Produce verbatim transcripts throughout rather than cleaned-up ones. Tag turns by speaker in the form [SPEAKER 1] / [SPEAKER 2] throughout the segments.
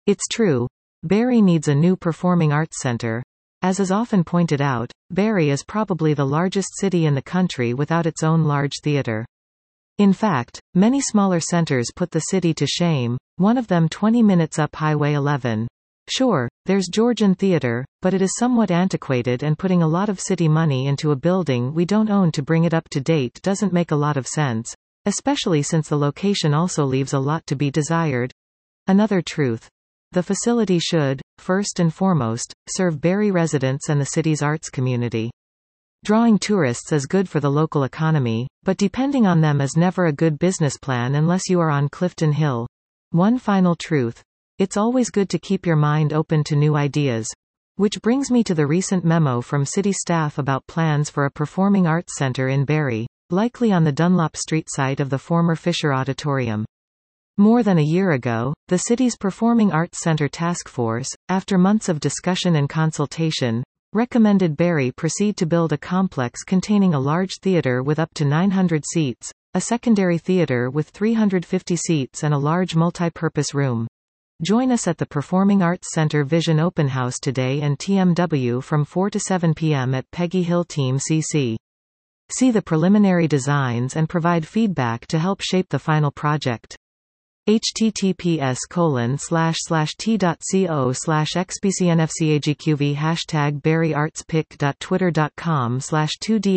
[SPEAKER 1] It's true. Barrie needs a new performing arts center. As is often pointed out, Barrie is probably the largest city in the country without its own large theater. In fact, many smaller centers put the city to shame, one of them twenty minutes up Highway eleven. Sure, there's Georgian Theatre, but it is somewhat antiquated, and putting a lot of city money into a building we don't own to bring it up to date doesn't make a lot of sense, especially since the location also leaves a lot to be desired. Another truth. The facility should, first and foremost, serve Barrie residents and the city's arts community. Drawing tourists is good for the local economy, but depending on them is never a good business plan unless you are on Clifton Hill. One final truth. It's always good to keep your mind open to new ideas. Which brings me to the recent memo from city staff about plans for a performing arts center in Barrie, likely on the Dunlop Street site of the former Fisher Auditorium. More than a year ago, the city's Performing Arts Center Task Force, after months of discussion and consultation, recommended Barrie proceed to build a complex containing a large theater with up to nine hundred seats, a secondary theater with three hundred fifty seats, and a large multi-purpose room. Join us at the Performing Arts Center Vision Open House today and T M W from four to seven p m at Peggy Hill Team C C. See the preliminary designs and provide feedback to help shape the final project. https colon slash slash t.co slash xbcnfcagqv hashtag barrieartspic.twitter.com slash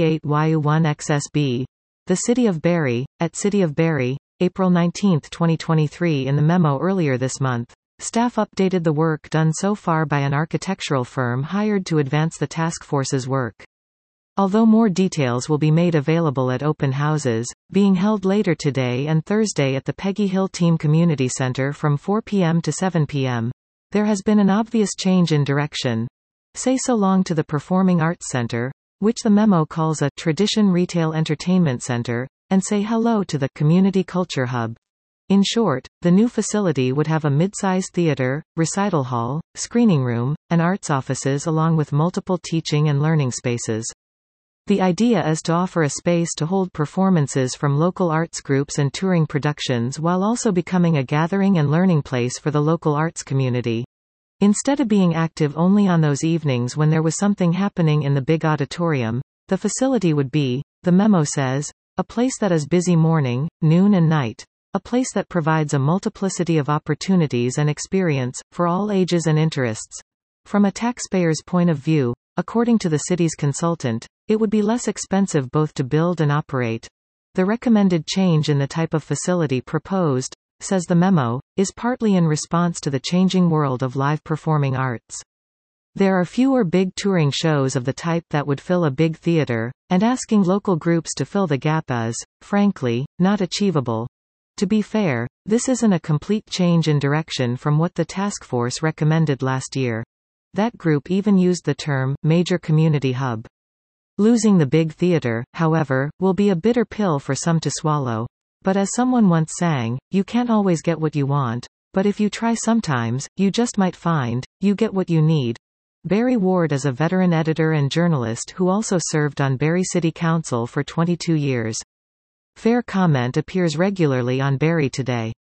[SPEAKER 1] 2d8yu1xsb. The City of Barrie, at City of Barrie, April nineteenth twenty twenty-three. In the memo earlier this month, staff updated the work done so far by an architectural firm hired to advance the task force's work. Although more details will be made available at open houses, being held later today and Thursday at the Peggy Hill Team Community Center from four p m to seven p m, there has been an obvious change in direction. Say so long to the Performing Arts Center, which the memo calls a tradition retail entertainment center, and say hello to the Community Culture Hub. In short, the new facility would have a mid-size theater, recital hall, screening room, and arts offices along with multiple teaching and learning spaces. The idea is to offer a space to hold performances from local arts groups and touring productions while also becoming a gathering and learning place for the local arts community. Instead of being active only on those evenings when there was something happening in the big auditorium, the facility would be, the memo says, a place that is busy morning, noon and night. A place that provides a multiplicity of opportunities and experience, for all ages and interests. From a taxpayer's point of view, according to the city's consultant, it would be less expensive both to build and operate. The recommended change in the type of facility proposed, says the memo, is partly in response to the changing world of live performing arts. There are fewer big touring shows of the type that would fill a big theater, and asking local groups to fill the gap is, frankly, not achievable. To be fair, this isn't a complete change in direction from what the task force recommended last year. That group even used the term, major community hub. Losing the big theater, however, will be a bitter pill for some to swallow. But as someone once sang, you can't always get what you want, but if you try sometimes, you just might find, you get what you need. Barry Ward is a veteran editor and journalist who also served on Barrie City Council for twenty-two years. Fair comment appears regularly on Barrie Today.